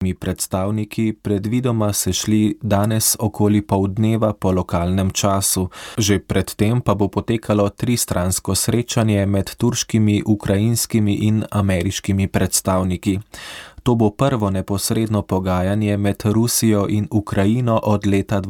vladnimi predstavniki predvidoma sešli danes okoli poldneva po lokalnem času. Že predtem pa bo potekalo tristransko srečanje med turškimi, ukrajinskimi in ameriškimi predstavniki. To bo prvo neposredno pogajanje med Rusijo in Ukrajino od leta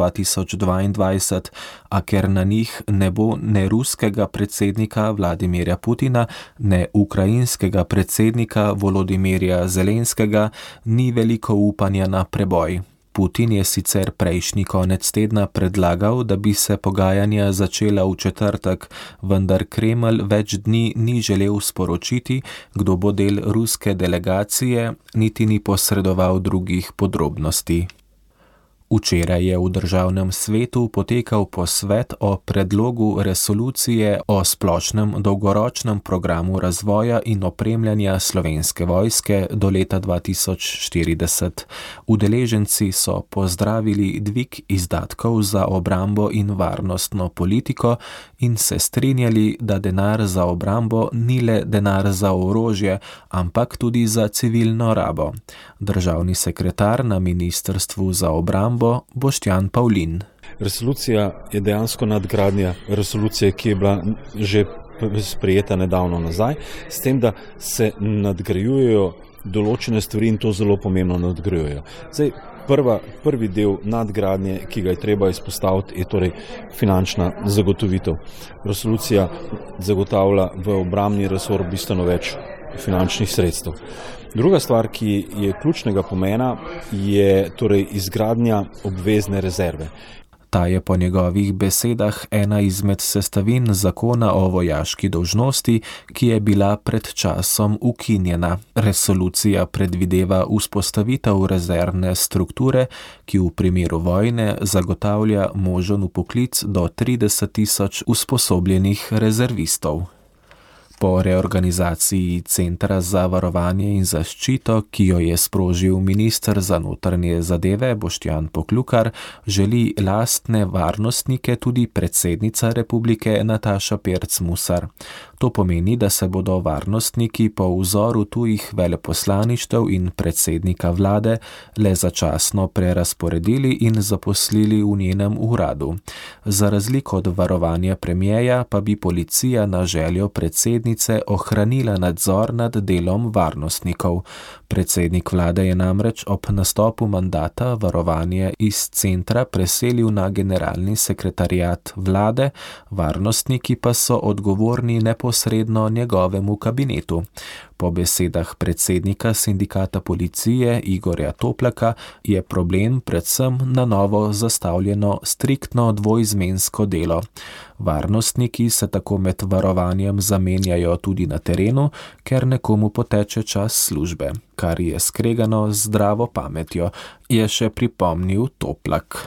2022, a ker na njih ne bo ne ruskega predsednika Vladimirja Putina, ne ukrajinskega predsednika Volodimirja Zelenskega, ni veliko upanja na preboj. Putin je sicer prejšnji konec tedna predlagal, da bi se pogajanja začela v četrtek, vendar Kremelj več dni ni želel sporočiti, kdo bo del ruske delegacije, niti ni posredoval drugih podrobnosti. Včeraj je v državnem svetu potekal posvet o predlogu resolucije o splošnem dolgoročnem programu razvoja in opremljanja Slovenske vojske do leta 2040. Udeleženci so pozdravili dvig izdatkov za obrambo in varnostno politiko in se strinjali, da denar za obrambo ni le denar za orožje, ampak tudi za civilno rabo. Državni sekretar na Ministrstvu za obrambo Boštjan Pavlin. Resolucija je dejansko nadgradnja resolucije, ki je bila že sprejeta nedavno nazaj, s tem, da se nadgrajujejo določene stvari in to zelo pomembno nadgrajujejo. Zdaj, prvi del nadgradnje, ki ga je treba izpostaviti, je torej finančna zagotovitev. Resolucija zagotavlja v obrambni resor bistveno več finančnih sredstev. Druga stvar, ki je ključnega pomena, je torej izgradnja obvezne rezerve. Ta je po njegovih besedah ena izmed sestavin zakona o vojaški dolžnosti, ki je bila pred časom ukinjena. Resolucija predvideva vzpostavitev rezervne strukture, ki v primeru vojne zagotavlja možen vpoklic do 30.000 usposobljenih rezervistov. Po reorganizaciji Centra za varovanje in zaščito, ki jo je sprožil minister za notranje zadeve Boštjan Poklukar, želi lastne varnostnike tudi predsednica republike Nataša Pirc Musar. To pomeni, da se bodo varnostniki po vzoru tujih veleposlaništev in predsednika vlade le začasno prerasporedili in zaposlili v njenem uradu. Za razliko od varovanja premierja pa bi policija na željo predsednice ohranila nadzor nad delom varnostnikov. Predsednik vlade je namreč ob nastopu mandata varovanje iz centra preselil na generalni sekretariat vlade, varnostniki pa so odgovorni neposredno njegovemu kabinetu. Po besedah predsednika sindikata policije Igorja Toplaka je problem predvsem na novo zastavljeno striktno dvoizmensko delo. Varnostniki se tako med varovanjem zamenjajo tudi na terenu, ker nekomu poteče čas službe, kar je skregano z zdravo pametjo, je še pripomnil Toplak.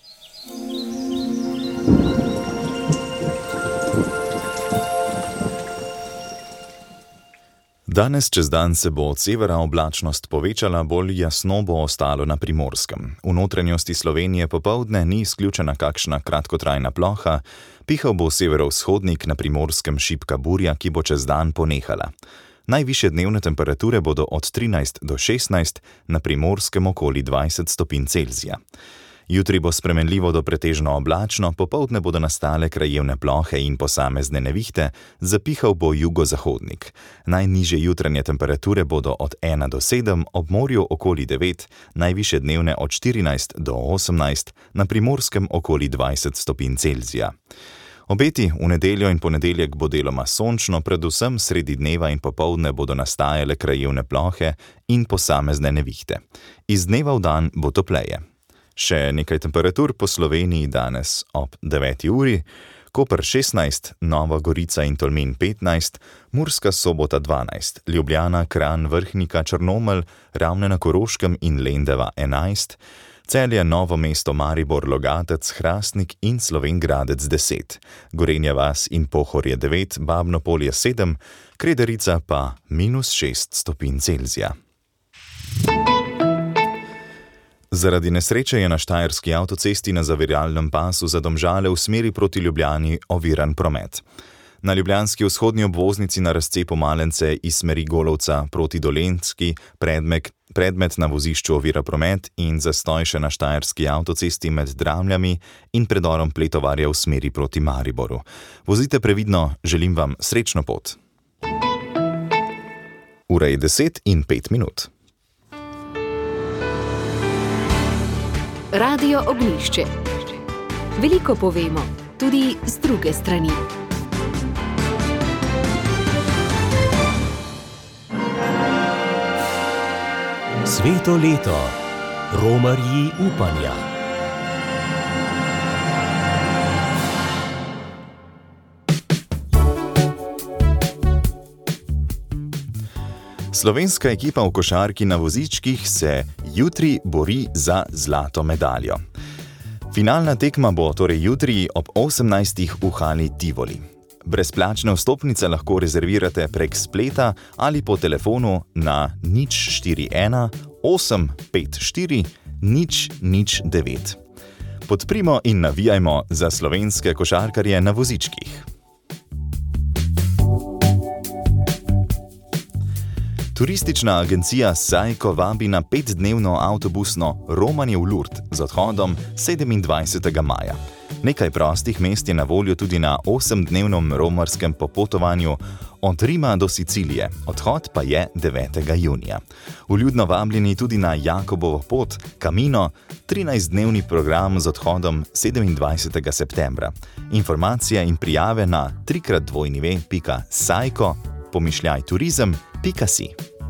Danes čez dan se bo od severa oblačnost povečala, bolj jasno bo ostalo na Primorskem. V notranjosti Slovenije popoldne ni izključena kakšna kratkotrajna ploha, pihal bo severovzhodnik, na Primorskem šibka burja, ki bo čez dan ponehala. Najvišje dnevne temperature bodo od 13 do 16, na Primorskem okoli 20 stopinj Celzija. Jutri bo spremenljivo do pretežno oblačno, popoldne bodo nastale krajevne plohe in posamezne nevihte, zapihal bo jugozahodnik. Najnižje jutranje temperature bodo od 1 do 7, ob morju okoli 9, najvišje dnevne od 14 do 18, na Primorskem okoli 20 stopinj Celzija. Obeti v nedeljo in ponedeljek bo deloma sončno, predvsem sredi dneva in popoldne bodo nastajale krajevne plohe in posamezne nevihte. Iz dneva v dan bo topleje. Še nekaj temperatur po Sloveniji danes ob 9. uri, Koper 16, Nova Gorica in Tolmin 15, Murska Sobota 12, Ljubljana, Kranj, Vrhnika, Črnomelj, Ravne na Koroškem in Lendava 11, Celje, Novo mesto, Maribor, Logatec, Hrastnik in Slovenj Gradec 10, Gorenja vas in Pohorje 9, Babno Polje 7, Krederica pa -6 stopinj Celzija. Zaradi nesreče je na štajerski avtocesti na zaviralnem pasu za Domžale v smeri proti Ljubljani oviran promet. Na ljubljanski vzhodni obvoznici na razcepu Malence iz smeri Golovca proti Dolenjski predmek Predmet na vozišču ovira promet in zastoj še na štajerski avtocesti med Dramljami in predorom Pletovarja v smeri proti Mariboru. Vozite previdno, želim vam srečno pot. Ura je 10:05. Radio Ognjišče. Veliko povemo, tudi z druge strani. Sveto leto. Romarji upanja. Slovenska ekipa v košarki na vozičkih se jutri bori za zlato medaljo. Finalna tekma bo torej jutri ob 18. v hali Tivoli. Brezplačne vstopnice lahko rezervirate prek spleta ali po telefonu na 041 854 009. Podprimo in navijajmo za slovenske košarkarje na vozičkih. Turistična agencija Sajko vabi na 5-dnevno avtobusno romanje v Lourdes z odhodom 27. maja. Nekaj prostih mest je na voljo tudi na 8-dnevnem romarskem popotovanju od Rima do Sicilije, odhod pa je 9. junija. Vljudno vabljeni tudi na Jakobovo pot, Camino, 13-dnevni program z odhodom 27. septembra. Informacije in prijave na www.sajko-turizem.si.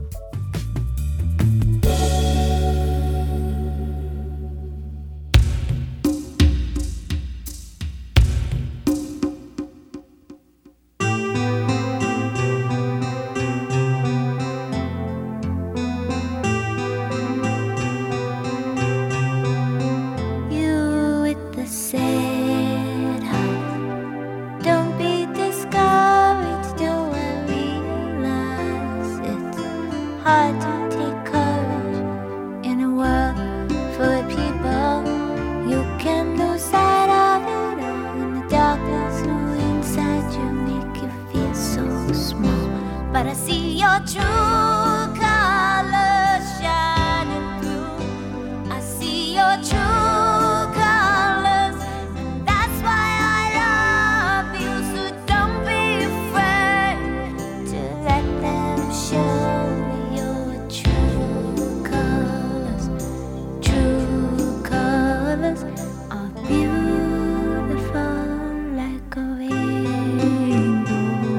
But I see your true colors shining through. I see your true colors, and that's why I love you. So don't be afraid to let them show your true colors. True colors are beautiful like a rainbow.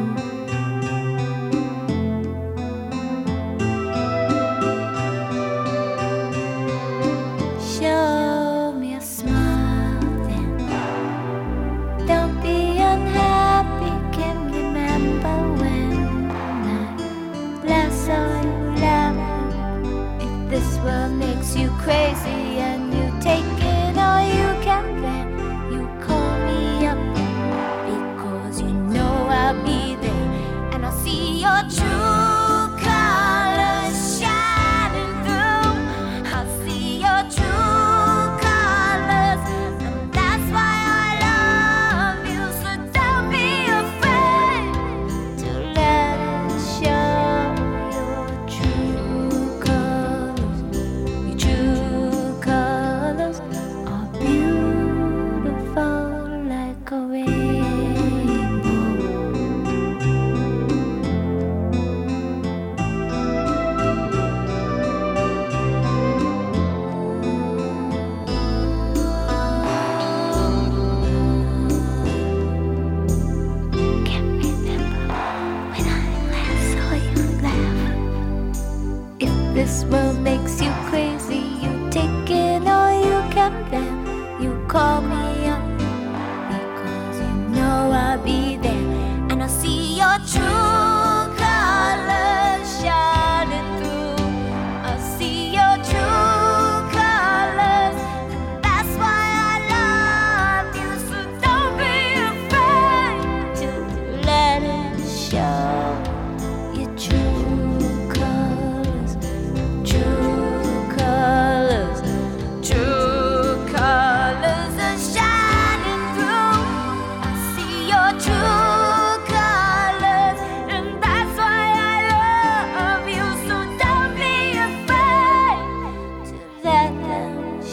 Show me a smile then. Don't be unhappy, can remember when I last saw you laughing. If this world makes you crazy and you take it all you can bear, you call me up because you know I'll be there. And I'll see your true colors shining through. I'll see your true colors, and that's why I love you. So don't be afraid to let us show your true colors. Your true colors.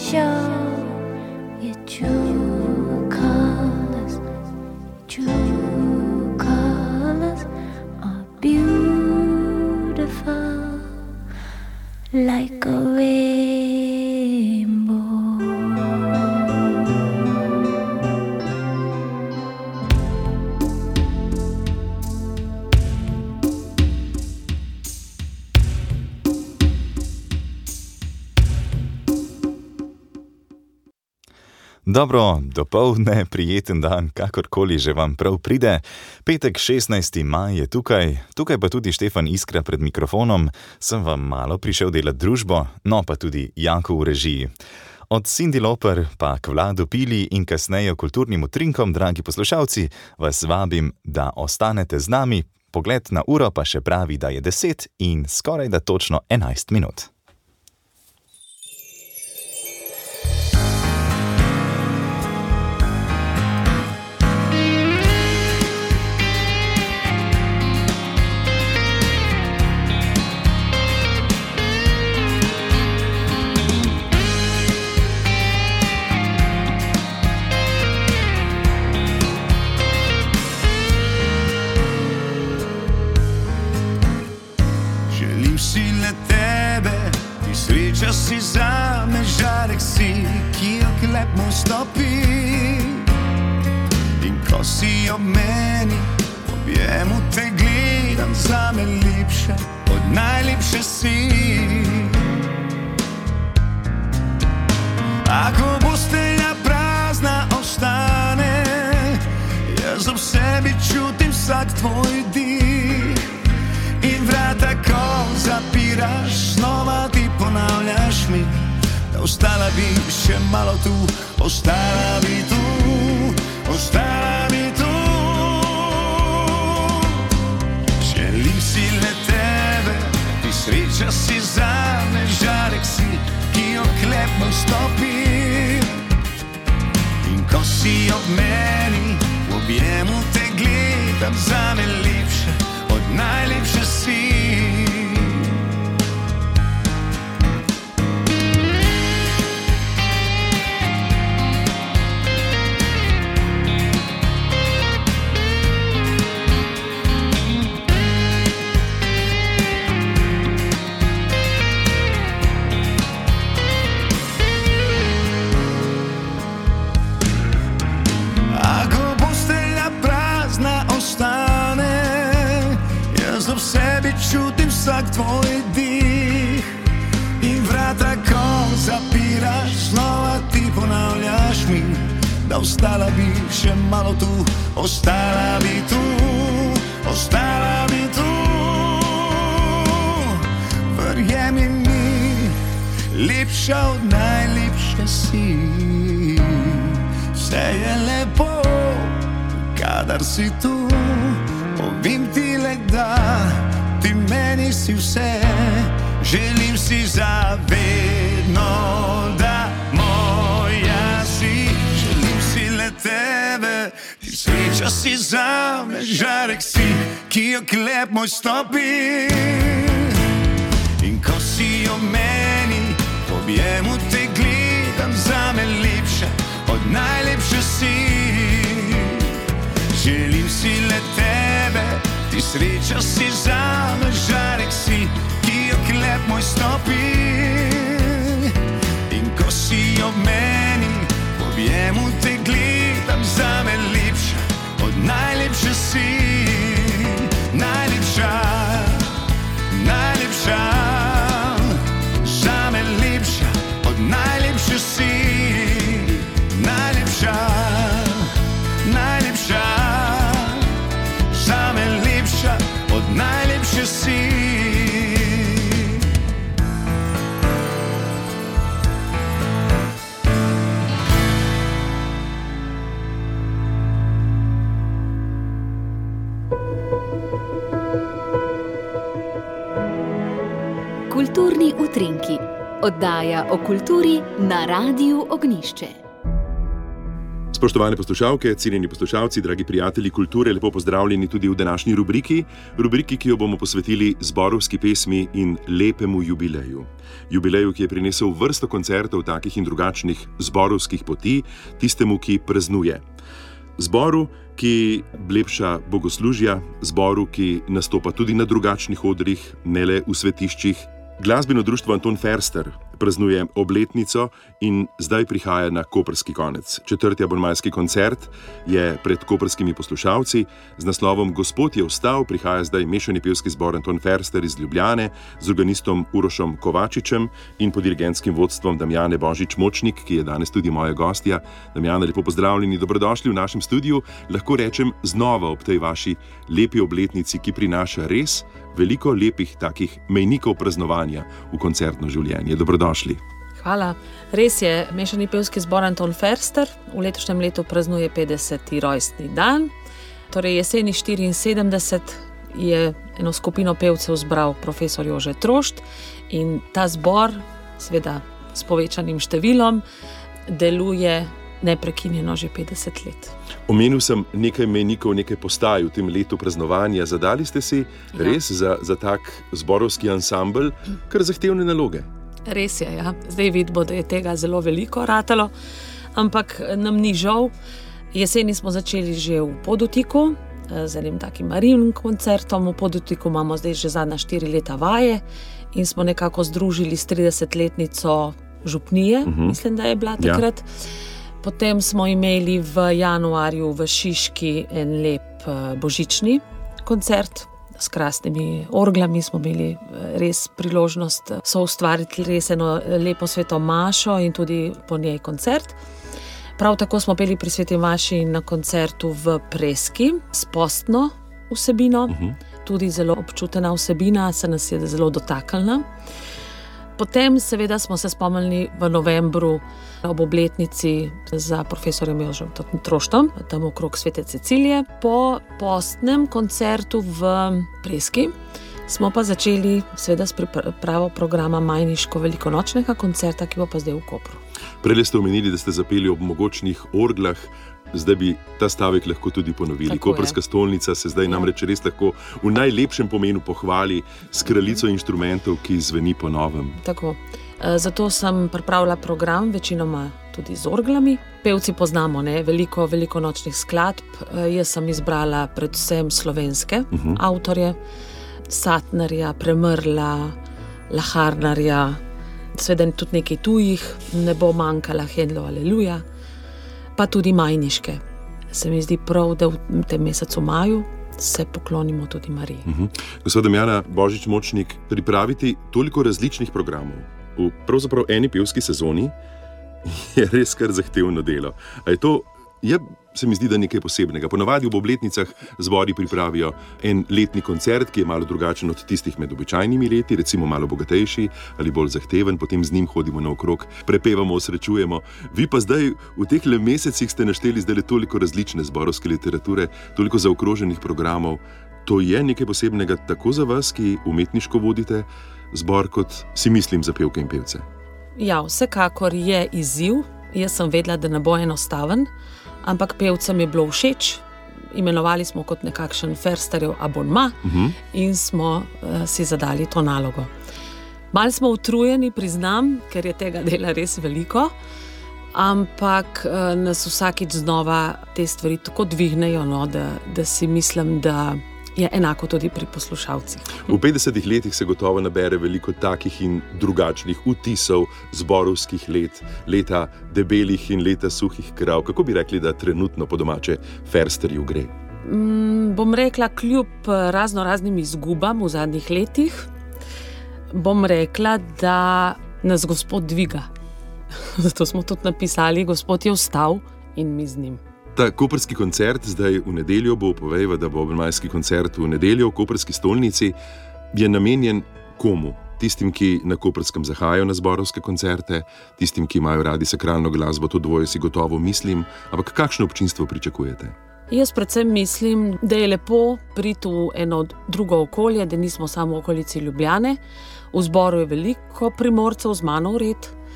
show your true colors. True colors are beautiful like a rainbow. Dobro, dopoldne, prijeten dan, kakorkoli že vam prav pride. Petek 16. maj je tukaj pa tudi Štefan Iskra pred mikrofonom. Sem vam malo prišel delat družbo, no pa tudi Janko v režiji. Od Cindy Lauper pa k Vladu Pili in kasneje kulturnim utrinkom, dragi poslušalci, vas vabim, da ostanete z nami. Pogled na uro pa še pravi, da je 10 in skoraj da točno 11 minut. Sreča si zame, žarek si, ki oklep moj stopi. In ko si ob meni, objemu te gledam, zame lepše, od najlepše si. Ako postelja prazna ostane, jaz ob sebi čutim vsak tvoj dih. In vrata, ko zapiraš, znova ti ponavljaš mi, da ostala bi še malo tu, ostala bi tu, ostala bi tu. Želim si le tebe, ti sreča si zame, žarek si, ki oklep moj stopi. In ko si ob meni, v objemu te gledam, zame lepše, od najlepše si. Ako postelja prazna ostane, jaz ob sebi čutim vsak tvoj dih. In vrata, ko zapiraš, znova ti ponavljaš mi, da ostala bi še malo tu, ostala bi tu, ostala bi tu. Verjemi mi, lepša od najlepše si. Vse je lepo, kadar si tu. Povim ti le, da ti meni si vse. Želim si zavedno, da moja si. Želim si le tebe, ti sreča si zame, žarek si, ki oklep moj stopi. In ko si ob meni, v objemu te gledam, zame lepše, od najlepše si. Želim si le tebe, ti sreča si zame, žarek si, ki oklep moj stopi. In ko si ob meni, v objemu te gledam, zame lepše, od najlepše si. Najlepša, najlepša, zame lepša, od najlepše si. Najlepša, najlepša, zame lepša, od najlepše si. Kulturni utrinki, oddaja o kulturi na Radiu Ognjišče. Spoštovane poslušalke, cenjeni poslušalci, dragi prijatelji kulture, lepo pozdravljeni tudi v današnji rubriki, ki jo bomo posvetili zborovski pesmi in lepemu jubileju. Jubileju, ki je prinesel vrsto koncertov takih in drugačnih zborovskih poti, tistemu, ki praznuje. Zboru, ki lepša bogoslužja, zboru, ki nastopa tudi na drugačnih odrih, ne le v svetiščih. Glasbeno društvo Anton Ferster praznuje obletnico in zdaj prihaja na koprski konec. 4. abonmajski koncert je pred koprskimi poslušalci z naslovom Gospod je vstal. Prihaja zdaj mešani pevski zbor Anton Ferster iz Ljubljane z organistom Urošom Kovačičem in pod dirigentskim vodstvom Damjane Božič-Močnik, ki je danes tudi moja gostja. Damjana, lepo pozdravljeni, dobrodošli v našem studiu. Lahko rečem znova ob tej vaši lepi obletnici, ki prinaša res veliko lepih takih mejnikov praznovanja v koncertno življenje. Dobrodošli. Hvala. Res je, mešani pevski zbor Anton Ferster v letošnjem letu praznuje 50. rojstni dan. Torej jeseni 74 je eno skupino pevcev zbral profesor Jože Trošt in ta zbor, seveda s povečanim številom, deluje neprekinjeno že 50 let. Omenil sem nekaj mejnikov, nekaj postaj v tem letu praznovanja. Zadali ste si res za tak zborovski ansambel kar zahtevne naloge. Res je, ja. Zdaj vidimo, da je tega zelo veliko ratalo, ampak nam ni žal. Jeseni smo začeli že v Podutiku z enim takim marijnim koncertom. V Podutiku imamo zdaj že zadnja 4 leta vaje in smo nekako združili s 30-letnico župnije, mislim, da je bila takrat. Potem smo imeli v januarju v Šiški en lep božični koncert s krasnimi orglami. Smo imeli res priložnost soustvariti res eno lepo sveto mašo in tudi po njej koncert. Prav tako smo peli pri sveti maši na koncertu v Preski s postno vsebino. Tudi zelo občutena vsebina, se nas je zelo dotaknila. Potem seveda smo se spomnili v novembru ob obletnici za profesorjem Jožem Troštom, tam okrog Svete Cecilije. Po postnem koncertu v Preski smo pa začeli seveda s pripravo programa majniško-velikonočnega koncerta, ki bo pa zdaj v Kopru. Prej ste omenili, da ste zapeli ob mogočnih orglah. Zdaj bi ta stavek lahko tudi ponovili. Tako Koprska stolnica se zdaj namreč res lahko v najlepšem pomenu pohvali s kraljico inštrumentov, ki zveni po novem. Tako. Zato sem pripravila program, večinoma tudi z orglami. Pevci poznamo veliko nočnih skladb. Jaz sem izbrala predvsem slovenske avtorje. Satnerja, Premrla, Laharnarja, seveda tudi nekaj tujih, ne bo manjkala Händlov Aleluja. Pa tudi majniške. Se mi zdi prav, da v tem mesecu maju se poklonimo tudi Mariji. Gospod Damjana Božič-Močnik, pripraviti toliko različnih programov v pravzaprav eni pevski sezoni je res kar zahtevno delo. A je to, se mi zdi, da nekaj posebnega. Ponavadi v obletnicah zbori pripravijo en letni koncert, ki je malo drugačen od tistih med običajnimi leti, recimo malo bogatejši ali bolj zahteven, potem z njim hodimo naokrog, prepevamo, osrečujemo. Vi pa zdaj v teh mesecih ste našteli zdaj toliko različne zborovske literature, toliko zaokroženih programov. To je nekaj posebnega tako za vas, ki umetniško vodite zbor, kot si mislim za pevke in pevce. Ja, vsekakor je izziv. Jaz sem vedela, da ne bo enostaven, ampak pevcem je bilo všeč. Imenovali smo kot nekakšen Fersterjev abonma in smo si zadali to nalogo. Malo smo utrujeni, priznam, ker je tega dela res veliko, ampak nas vsakič znova te stvari tako dvignejo, da si mislim, da je enako tudi pri poslušalcih. V 50 letih se gotovo nabere veliko takih in drugačnih vtisov zborovskih let, leta debelih in leta suhih krav. Kako bi rekli, da trenutno po domače Fersterju gre? Bom rekla, kljub raznim izgubam v zadnjih letih, bom rekla, da nas Gospod dviga. Zato smo tudi napisali, Gospod je vstal in mi z njim. Ta koprski koncert zdaj v nedeljo bo, povejva, da bo abonmajski koncert v nedeljo v Koprski stolnici, je namenjen komu? Tistim, ki na Koprskem zahajajo na zborovske koncerte, tistim, ki imajo radi sakralno glasbo, to dvoje si gotovo mislim, ampak kakšno občinstvo pričakujete? Jaz predvsem mislim, da je lepo priti v eno drugo okolje, da nismo samo v okolici Ljubljane. V zboru je veliko Primorcev z mano vred.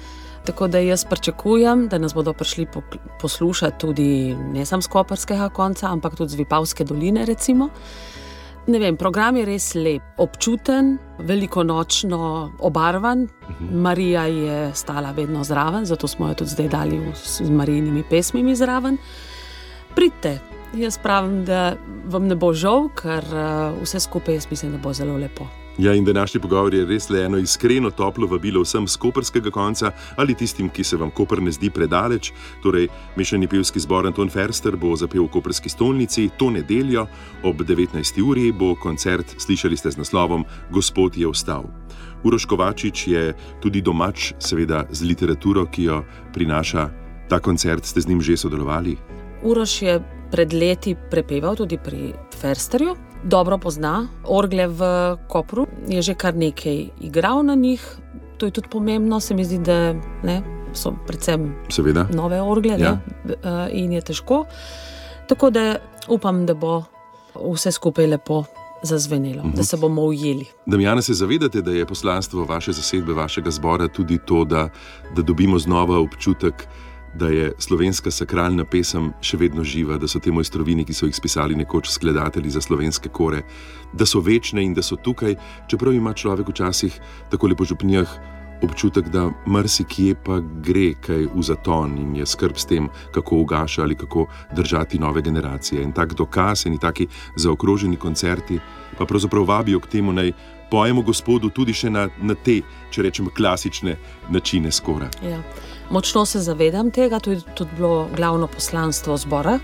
Tako da jaz pričakujem, da nas bodo prišli poslušati tudi ne samo z Koprskega konca, ampak tudi z Vipavske doline recimo. Ne vem, program je res lep, občuten, velikonočno obarvan. Marija je stala vedno zraven, zato smo jo tudi zdaj dali z Marijinimi pesmimi zraven. Pridite, jaz pravim, da vam ne bo žal, ker vse skupaj jaz mislim, da bo zelo lepo. Ja, in današnji pogovor je res le eno iskreno toplo vabilo vsem z Koprskega konca ali tistim, ki se vam Koper ne zdi predaleč. Torej, mešani pevski zbor Anton Ferster bo zapel v Koprski stolnici. To nedeljo ob 19. uri bo koncert, slišali ste z naslovom Gospod je vstal. Uroš Kovačič je tudi domač, seveda z literaturo, ki jo prinaša ta koncert. Ste z njim že sodelovali? Uroš je pred leti prepeval tudi pri Fersterju. Dobro pozna orgle v Kopru, je že kar nekaj igral na njih. To je tudi pomembno, se mi zdi, da so predvsem seveda nove orgle, ja. In je težko. Tako da upam, da bo vse skupaj lepo zazvenelo, da se bomo ujeli. Damjana, se zavedate, da je poslanstvo vaše zasedbe, vašega zbora tudi to, da dobimo znova občutek, da je slovenska sakralna pesem še vedno živa, da so te mojstrovini, ki so jih spisali nekoč skladatelji za slovenske kore, da so večne in da so tukaj, čeprav ima človek včasih takole po župnijah občutek, da marsikje pa gre kaj v zaton in je skrb s tem, kako ugaša ali kako držati nove generacije. In tak dokaz in taki zaokroženi koncerti pa pravzaprav vabijo k temu, naj pojemo Gospodu tudi še na te, če rečem, klasične načine skora. Ja. Močno se zavedam tega, to je tudi bilo glavno poslanstvo zbora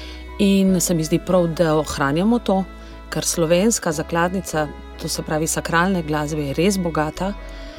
in se mi zdi prav, da ohranjamo to, ker slovenska zakladnica, to se pravi sakralne glasbe, je res bogata.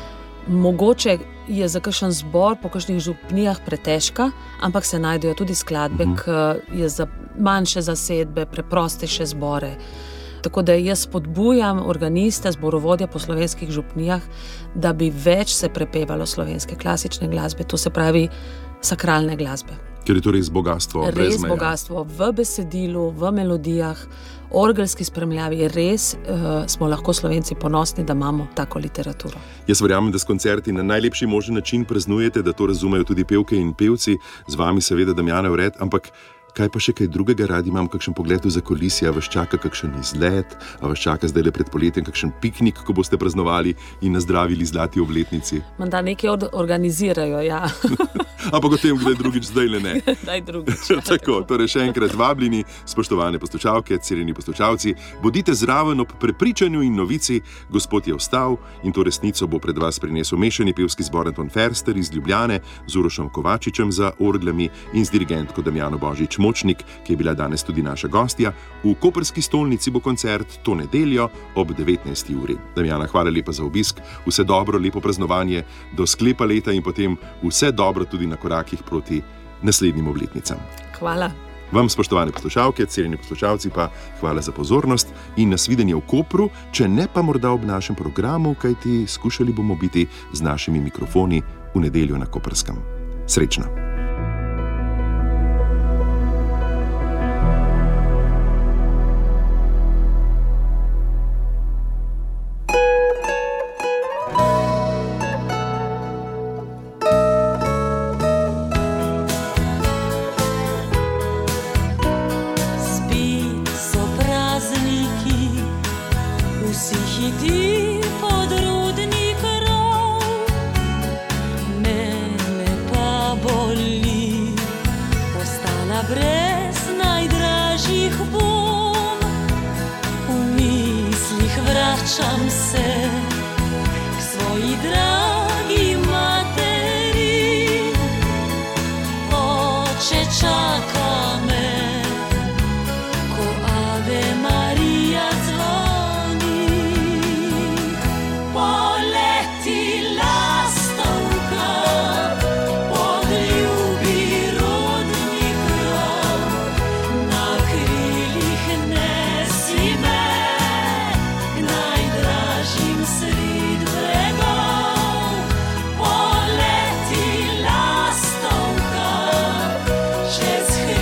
Mogoče je za kakšen zbor po kakšnih župnijah pretežka, ampak se najdejo tudi skladbe, ki je za manjše zasedbe, preprostejše zbore. Tako da jaz spodbujam organiste, zborovodje po slovenskih župnijah, da bi več se prepevalo slovenske klasične glasbe, to se pravi sakralne glasbe. Ker je to res bogatstvo, brez meja. Res bogatstvo v besedilu, v melodijah, orgelski spremljavi. Res smo lahko Slovenci ponosni, da imamo tako literaturo. Jaz verjamem, da s koncerti na najlepši možen način praznujete, da to razumejo tudi pevke in pevci, z vami seveda Damjana Ured, ampak kaj pa še kaj drugega, radi imam kakšen pogled v zakulisje, a vas čaka kakšen izlet, a vas čaka zdaj le pred poletjem kakšen piknik, ko boste praznovali in nazdravili zlati obletnici. Menda nekaj organizirajo, ja. Ampak o tem kdaj drugič, zdaj le ne. Daj drugič. Tako, torej še enkrat vabljeni, spoštovane poslušalke, cenjeni poslušalci, bodite zraven ob prepričanju in novici, Gospod je vstal, in to resnico bo pred vas prinesel mešani pevski zbor Anton Ferster iz Ljubljane z Urošem Kovačičem za orglami in z dirigentko Damjano Božič Močnik, ki je bila danes tudi naša gostja. V Koprski stolnici bo koncert to nedeljo ob 19. uri. Damjana, hvala lepa za obisk, vse dobro, lepo praznovanje do sklepa leta in potem vse dobro tudi na korakih proti naslednjim obletnicam. Hvala. Vam, spoštovane poslušalke, cenjeni poslušalci, pa hvala za pozornost in nasvidenje v Kopru, če ne pa morda ob našem programu, kajti skušali bomo biti z našimi mikrofoni v nedeljo na Koprskem. Srečno! Vračam se k svoji dragi materi, oče čaka me, ko Ave Marija zvoni. Poleti lastovka, podljubi rodni krov, na krilih nesi me sred bregov. Poleti lastovka čez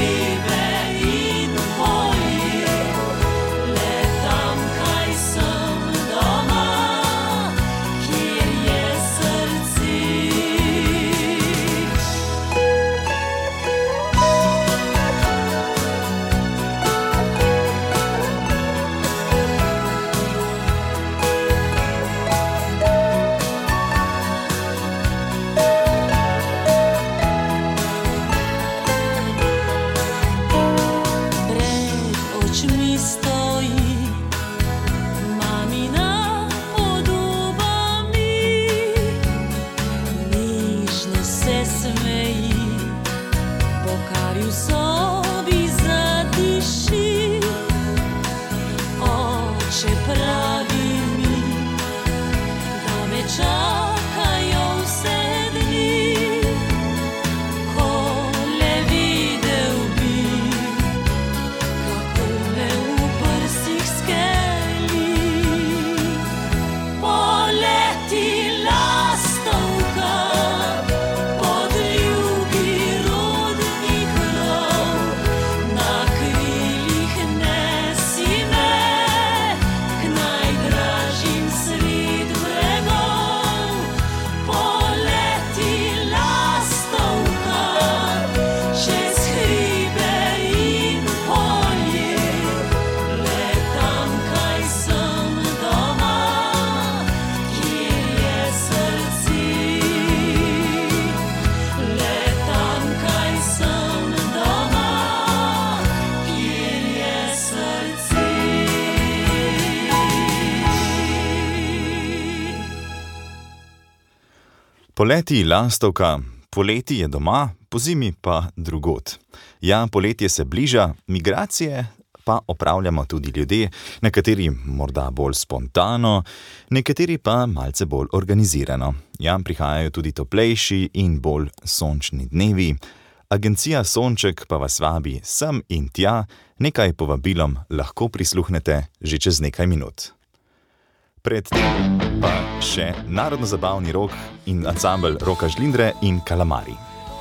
Poleti lastovka, poleti je doma, pozimi pa drugod. Ja, poletje se bliža, migracije pa opravljamo tudi ljudje, nekateri morda bolj spontano, nekateri pa malce bolj organizirano. Ja, prihajajo tudi toplejši in bolj sončni dnevi. Agencija Sonček pa vas vabi sem in tja, nekaj povabilom lahko prisluhnete že čez nekaj minut. Predtem pa še narodno-zabavni rok in ansambel Roka Žlindre in Kalamari.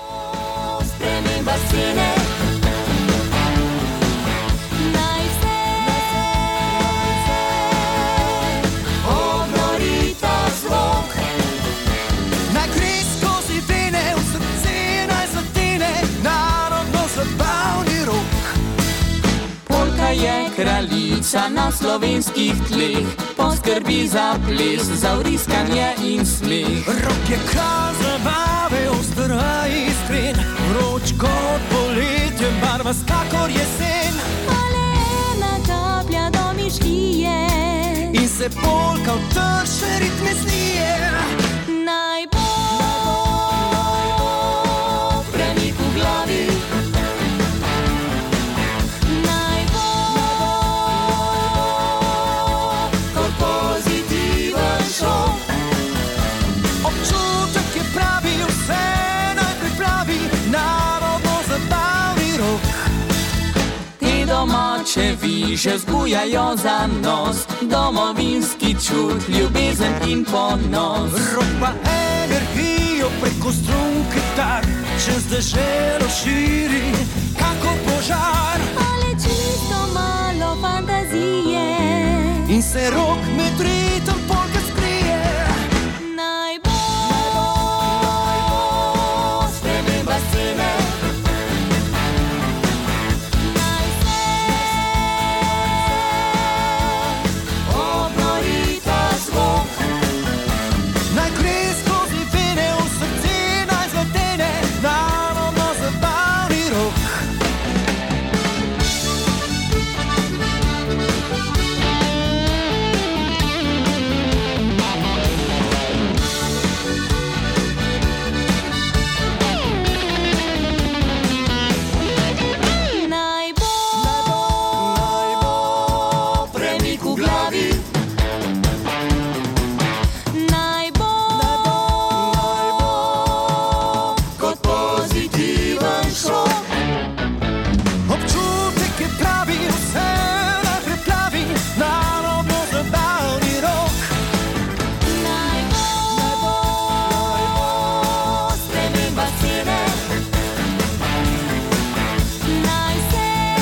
Je kraljica na slovenskih tleh, poskrbi za ples, za vriskanje in smeh. Rok je kralj zabave, ostra iskren, vroč kot poletje, barva kakor jesen. Ale ena kaplja do mišlije In se polka v trše ritme slije. naj bo Premik v glavi, naj bo kot pozitiven šok. Občutek je pravi, vse naj pripravi, narodno zabavni rok. Te domače viže vzbujajo zanos, domovinski čut, ljubezen in ponos. Rok pa energijo preko strunke tak, čez deželo širi, kako požar. ale čisto malo fantazije. In se rok med ritem polke skrije. Naj bo Sprememba scene, naj se obnori ta zvok. Naj gre skozi vene, v srce naj zlatene, narodno zabavni rok. naj bo Premik v glavi, naj bo kot pozitiven šok. Občutek je pravi, vse naj pripravi, narodno zabavni rok. naj bo Sprememba scene, naj se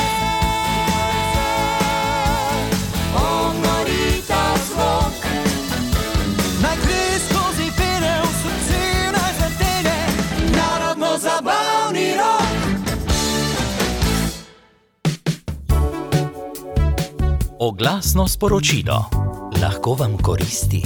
obnori ta zvok. Naj gre skozi vene, v srce naj zlatene, narodno zabavni rok. Oglasno sporočilo. Lahko vam koristi.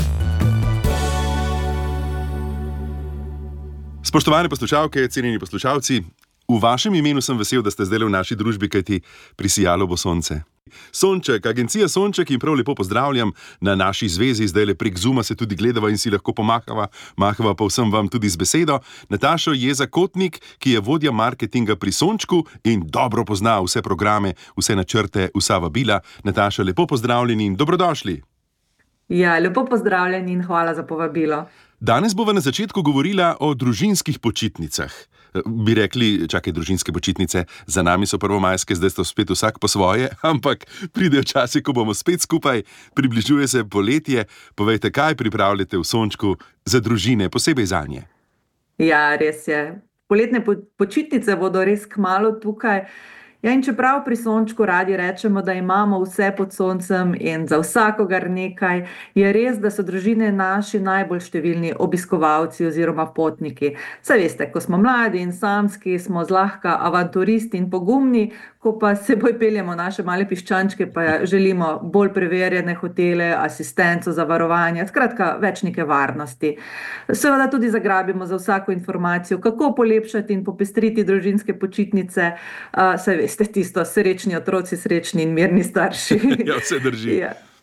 Spoštovane poslušalke, cenjeni poslušalci, v vašem imenu sem vesel, da ste zdaj v naši družbi, kajti prisijalo bo sonce. Sonček, agencija Sonček in prav lepo pozdravljam na naši zvezi, zdaj le prek Zooma se tudi gledava in si lahko pomahava pa vsem vam tudi z besedo. Natašo Jeza Kotnik, ki je vodja marketinga pri Sončku in dobro pozna vse programe, vse načrte, vsa vabila. Nataša, lepo pozdravljeni in dobrodošli. Ja, lepo pozdravljeni in hvala za povabilo. Danes bova na začetku govorila o družinskih počitnicah. Bi rekli, čakaj, družinske počitnice, za nami so prvomajske, zdaj sta spet vsak po svoje, ampak pridejo časi, ko bomo spet skupaj, približuje se poletje. Povejte, kaj pripravljate v Sončku za družine, posebej zanje? Ja, res je. Poletne počitnice bodo res kmalu tukaj. Ja, in čeprav pri Sončku radi rečemo, da imamo vse pod soncem in za vsakogar nekaj, je res, da so družine naši najbolj številni obiskovalci oziroma potniki. Saj veste, ko smo mladi in samski, smo zlahka avanturisti in pogumni, ko pa s seboj peljemo naše male piščančke, pa želimo bolj preverjene hotele, asistenco za varovanje, skratka, več neke varnosti. Seveda tudi zagrabimo za vsako informacijo, kako polepšati in popestriti družinske počitnice. Saj veste, tisto, srečni otroci, srečni in mirni starši. Ja, vse drži. Ja.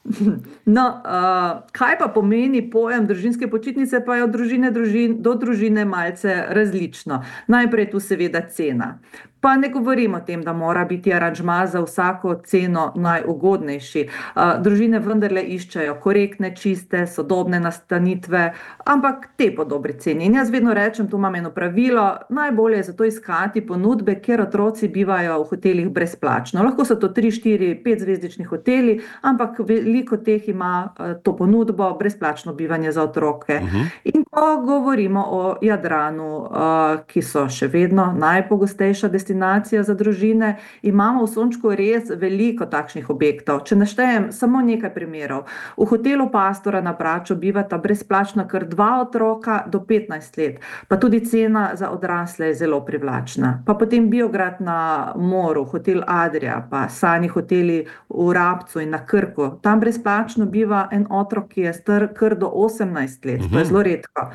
No, kaj pa pomeni pojem družinske počitnice, pa je od družine do družine malce različno. Najprej tu seveda cena. Pa ne govorim o tem, da mora biti aranžma za vsako ceno najugodnejši. Družine vendarle iščejo korektne, čiste, sodobne nastanitve, ampak te po dobri ceni. In jaz vedno rečem, tu imam eno pravilo, najbolje je zato iskati ponudbe, kjer otroci bivajo v hotelih brezplačno. Lahko so to 3, 4, 5 zvezdični hoteli, ampak veliko teh ima to ponudbo, brezplačno bivanje za otroke. In ko govorimo o Jadranu, ki so še vedno najpogostejša destinacija za družine, imamo v Sončku res veliko takšnih objektov. Če naštejem samo nekaj primerov. V hotelu Pastora na Braču bivata brezplačno kar 2 otroka do 15 let, pa tudi cena za odrasle je zelo privlačna. Pa potem Biograd na Moru, hotel Adria, pa Sani hoteli v Rabcu in na Krku. Tam brezplačno biva en otrok, ki je star kar do 18 let. To je zelo redko.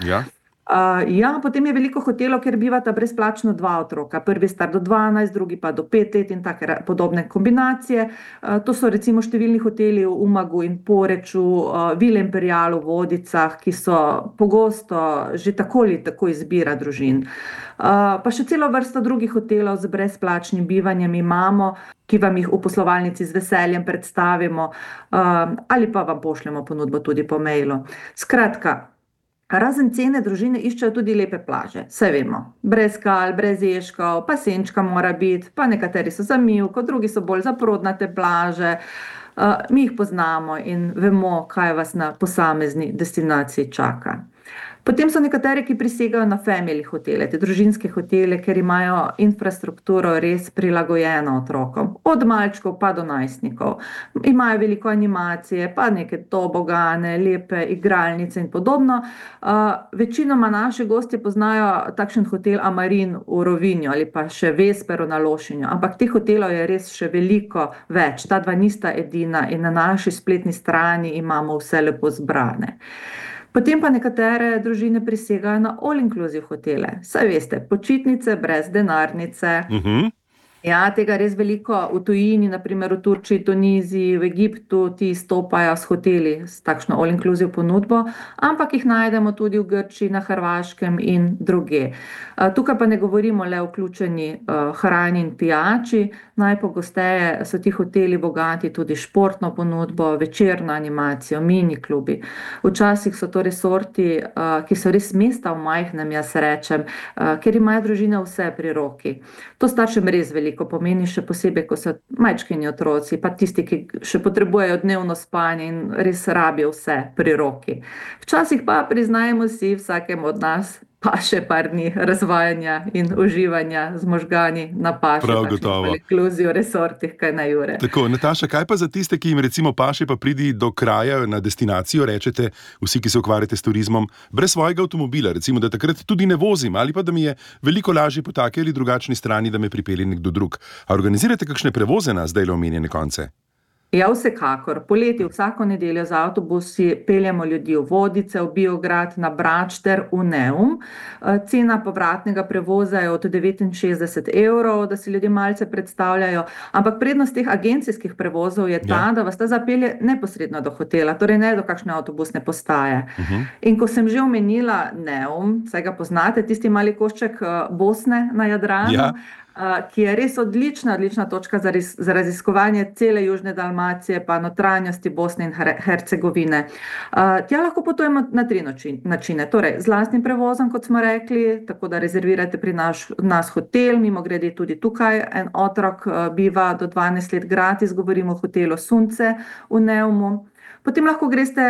Potem je veliko hotelov, kjer bivata brezplačno 2 otroka. Prvi star do 12, drugi pa do 5 let in take podobne kombinacije. To so recimo številni hoteli v Umagu in Poreču, Villa Imperial v Vodicah, ki so pogosto že tako ali tako izbira družin. Pa še celo vrsto drugih hotelov z brezplačnim bivanjem imamo, ki vam jih v poslovalnici z veseljem predstavimo, ali pa vam pošljemo ponudbo tudi po mailu. Skratka, razen cene družine iščejo tudi lepe plaže, saj vemo. Brez skal, brez ježkov, pa senčka mora biti, pa nekateri so za mivko, drugi so bolj za prodnate plaže. Mi jih poznamo in vemo, kaj vas na posamezni destinaciji čaka. Potem so nekateri, ki prisegajo na family hotele, te družinske hotele, ker imajo infrastrukturo res prilagojeno otrokom. Od malčkov pa do najstnikov. Imajo veliko animacije, pa neke tobogane, lepe igralnice in podobno. Večinoma naši gostje poznajo takšen hotel Amarin v Rovinju ali pa še Vespero na Lošinju, ampak teh hotelov je res še veliko več. Ta dva nista edina in na naši spletni strani imamo vse lepo zbrane. Potem pa nekatere družine prisegajo na all-inclusive hotele. Saj veste, počitnice brez denarnice. Ja, tega res veliko v tujini, naprimer v Turčiji, Tuniziji, v Egiptu, ti stopajo s hoteli s takšno all-inclusive ponudbo, ampak jih najdemo tudi v Grčiji, na Hrvaškem in druge. Tukaj pa ne govorimo le o vključeni hrani in pijači, najpogosteje so ti hoteli bogati tudi športno ponudbo, večerno animacijo, mini klubi. Včasih so to resorti, ki so res mesta v majhnem, jaz rečem, ker imajo družine vse pri roki. To staršem res veliko pomeni, še posebej, ko so majčkini otroci, pa tisti, ki še potrebujejo dnevno spanje in res rabijo vse pri roki. Včasih pa, priznajmo si, vsakemu od nas pa še par dni razvajanja in uživanja z možgani na paši. Prav gotovo. All-inclusive resortih, kaj na Jure. Tako, Nataša, kaj pa za tiste, ki jim recimo paši, pa pridi do kraja na destinacijo, rečete, vsi, ki se ukvarjate s turizmom, brez svojega avtomobila, recimo, da takrat tudi ne vozim, ali pa da mi je veliko lažje po taki ali drugačni strani, da me pripelje nekdo drug. A organizirate kakšne prevoze na zdajle omenjene konce? Ja, vsekakor. Poleti vsako nedeljo z avtobusi peljemo ljudi v Vodice, v Biograd, na Brač ter v Neum. Cena povratnega prevoza je od 69 €, da si ljudje malce predstavljajo, ampak prednost teh agencijskih prevozov je ta, da vas ta zapelje neposredno do hotela, torej ne do kakšne avtobusne postaje. In ko sem že omenila Neum, saj ga poznate, tisti mali košček Bosne na Jadranu, ki je res odlična točka za raziskovanje cele južne Dalmacije pa notranjosti Bosne in Hercegovine. Tja lahko potujemo na 3 načine, torej z lastnim prevozom, kot smo rekli, tako da rezervirate pri nas hotel, mimogrede tudi tukaj en otrok biva do 12 let gratis, govorimo o hotelu Sunce v Neumu. Potem lahko greste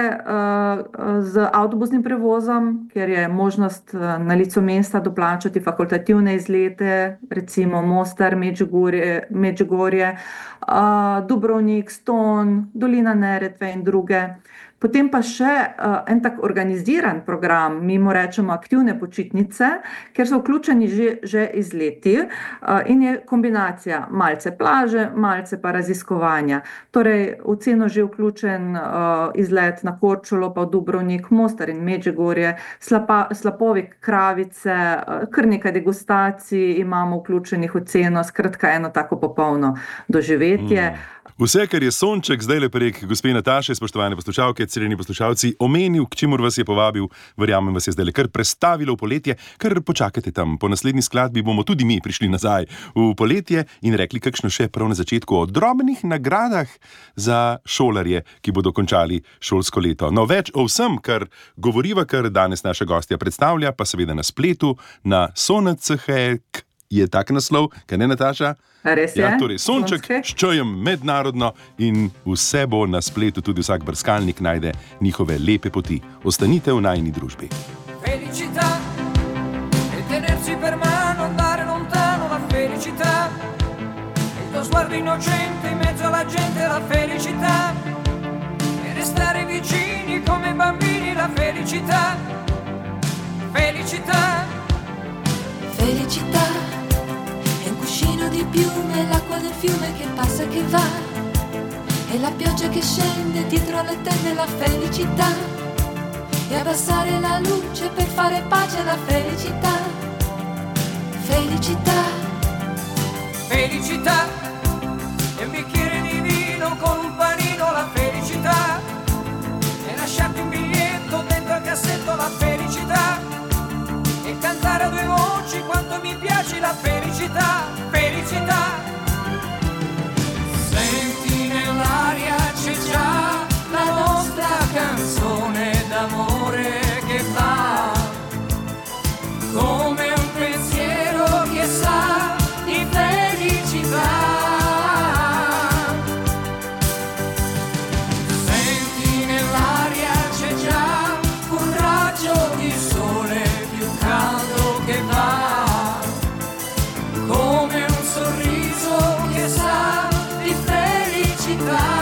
z avtobusnim prevozom, ker je možnost na licu mesta doplačati fakultativne izlete, recimo Mostar, Medžugorje, Dubrovnik, Ston, Dolina Neretve in druge. Potem pa še en tak organiziran program, mi mu rečemo aktivne počitnice, kjer so vključeni že izleti in je kombinacija malce plaže, malce pa raziskovanja. Torej v ceno že vključen izlet na Korčulo, pa v Dubrovnik, Mostar in Medžugorje, slapovi Kravice, kar nekaj degustacij imamo vključenih v ceno, skratka eno tako popolno doživetje. Vse, kar je Sonček zdaj le prek gospe Nataše, spoštovane poslušalke, cenjeni poslušalci, omenil, k čemur vas je povabil, verjamem, vas je zdaj le kar prestavilo v poletje, kar počakajte tam. Po naslednji skladbi bomo tudi mi prišli nazaj v poletje in rekli kakšno še prav na začetku o drobnih nagradah za šolarje, ki bodo končali šolsko leto. No, več o vsem, kar govoriva, kar danes naša gostja predstavlja, pa seveda na spletu, na SONCHEK je tak naslov, kaj ne, Nataša? Res je. Ja, torej Sonček s čajem mednarodno in vse bo na spletu, tudi vsak brskalnik najde njihove lepe poti. Ostanite v najini družbi. Felicità e tenersi per mano, andare lontano, la felicità, il tuo sguardo innocente in mezzo alla gente, la felicità, e restare vicini come bambini, la felicità, felicità, felicità. Di piume, l'acqua del fiume che passa e che va, e la pioggia che scende dietro alle tende, la felicità, e abbassare la luce per fare pace, la felicità, felicità, felicità, e un bicchiere di vino con un panino, la felicità, e lasciarti un biglietto dentro al cassetto, la felicità, e cantare a due voci quanto mi piace, la felicità, felicità. Senti nell'aria c'è già la nostra canzone d'amore che va come un pensiero che sa di felicità. Senti nell'aria c'è già un raggio di sole più caldo che va come un sorriso che sa di felicità.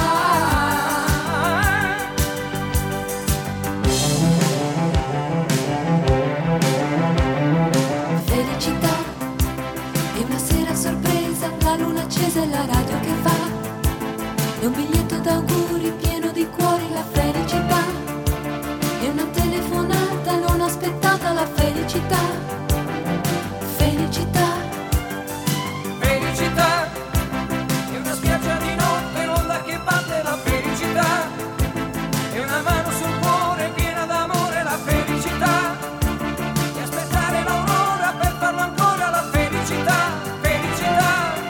Felicità, e una sera sorpresa, la luna accesa e la radio che va, e un biglietto d'auguri pieno di cuori, la felicità, e una telefonata non aspettata, la felicità, felicità. Felicità, è una spiaggia di notte, l'onda che batte, la felicità, è una mano sul cuore piena d'amore, la felicità, e aspettare l'aurora per farlo ancora, la felicità, felicità.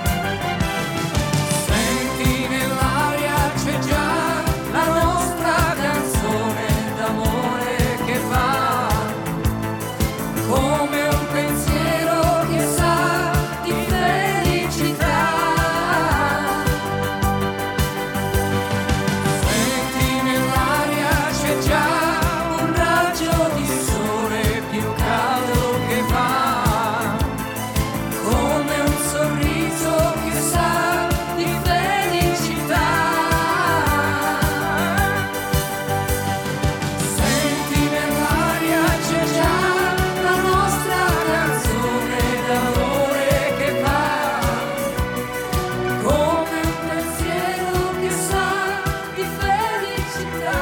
Senti nell'aria c'è già la nostra canzone d'amore che va come un pensiero che sa di felicità. Senti nell'aria c'è già un raggio di sole più caldo che va come un sorriso che sa di felicità. Senti nell'aria c'è già la nostra canzone d'amore che va come un pensiero che sa di felicità.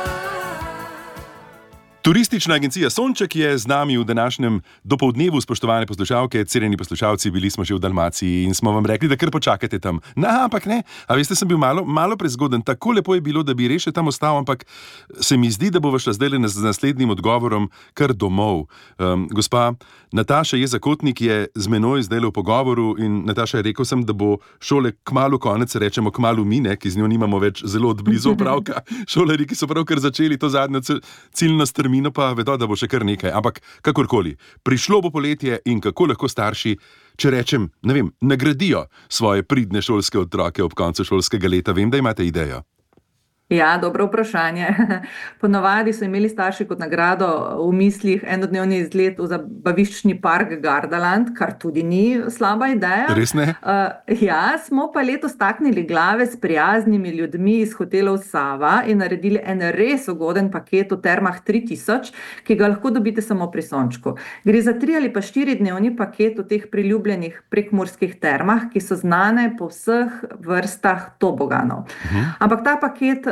Turistična agencija Sonček je z nami v današnjem dopoldnevu, spoštovane poslušalke, cenjeni poslušalci, bili smo že v Dalmaciji in smo vam rekli, da kar počakajte tam. Ampak ne, a veste, sem bil malo prezgoden, tako lepo je bilo, da bi res še tam ostal, ampak se mi zdi, da bova šla zdaj z naslednjim odgovorom kar domov. Gospa Nataša Jezakotnik je z menoj zdaj v pogovoru in Nataša, rekel sem, da bo šole kmalu konec, rečemo kmalu mine, ki z njo nimamo več zelo odblizu opravka. Šolarji, ki so pravkar začeli to zadnjo ciljno strmino, pa vedo, da bo še kar nekaj. Ampak kakorkoli, prišlo bo poletje in kako lahko starši, če rečem, ne vem, nagradijo svoje pridne šolske otroke ob koncu šolskega leta. Vem, da imate idejo. Ja, dobro vprašanje. Ponavadi so imeli starši kot nagrado v mislih enodnevni izlet v zabaviščni park Gardaland, kar tudi ni slaba ideja. Res ne? Ja, smo pa letos taknili glave s prijaznimi ljudmi iz hotelov Sava in naredili en res ugoden paket v Termah 3000, ki ga lahko dobite samo pri Sončku. Gre za 3 ali pa 4 dnevni paket v teh priljubljenih prekmurskih termah, ki so znane po vseh vrstah toboganov. Ampak ta paket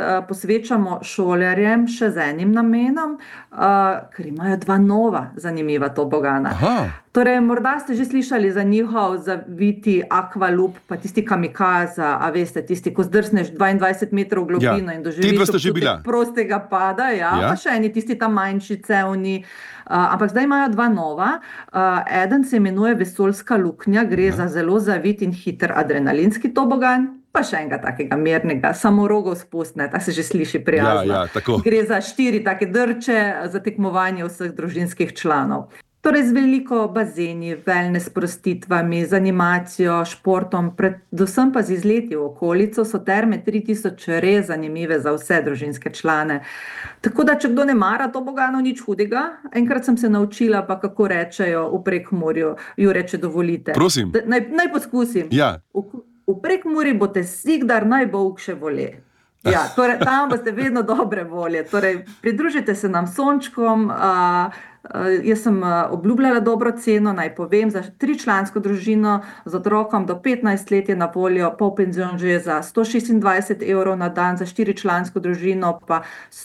posvečamo šolarjem še z enim namenom, ker imajo 2 nova zanimiva tobogana. Torej, morda ste že slišali za njihov zaviti Aqualoop, pa tisti kamikaza, a veste, tisti, ko zdrsneš 22 metrov v globino in doživiš občutek prostega pada, pa še eni tisti tam manjši cevni. Ampak zdaj imajo 2 nova. Eden se imenuje Vesoljska luknja, gre za zelo zavit in hiter adrenalinski tobogan, pa še enega takega mirnega, samorogov spustne, ta se že sliši prijazno. Gre za 4 take drče za tekmovanje vseh družinskih članov. Torej z veliko bazeni, wellness prostitvami, z animacijo, športom, predvsem pa z izleti v okolico so Terme 3000 res zanimive za vse družinske člane. Tako da, če kdo ne mara toboganov, nič hudega. Enkrat sem se naučila, pa kako rečejo v Prekmurju. Jure, če dovolite. Prosim. Naj poskusim. V Prekmurju boste sikdar najbolkše volje. Torej, tam boste vedno dobre volje. Torej, pridružite se nam Sončkom. Jaz sem obljubljala dobro ceno, naj povem, za 3-člansko družino z otrokom do 15 let je na voljo polpenzion že za 126 € na dan, za 4-člansko družino pa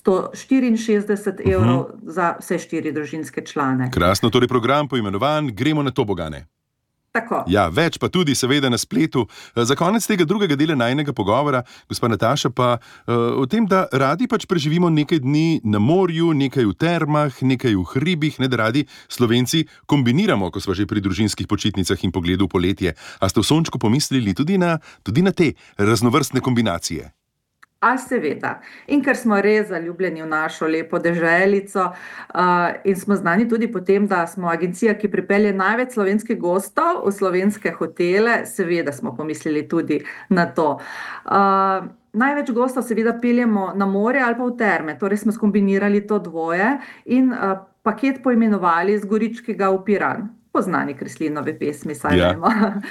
164 € za vse 4 družinske člane. Krasno, torej program poimenovan Gremo na tobogane. Tako. Več pa tudi seveda na spletu. Za konec tega drugega dela najinega pogovora, gospa Nataša, pa o tem, da radi pač preživimo nekaj dni na morju, nekaj v termah, nekaj v hribih, ne da radi Slovenci kombiniramo, ko smo že pri družinskih počitnicah in pogledu v poletje. A ste v Sončku pomislili tudi na te raznovrstne kombinacije? A seveda. In ker smo res zaljubljeni v našo lepo deželico in smo znani tudi po tem, da smo agencija, ki pripelje največ slovenskih gostov v slovenske hotele, seveda smo pomislili tudi na to. Največ gostov seveda peljemo na morje ali pa v terme, torej smo skombinirali to dvoje in paket poimenovali z Goričkega v Piran. Poznani Kreslinove pesmi, saj vemo.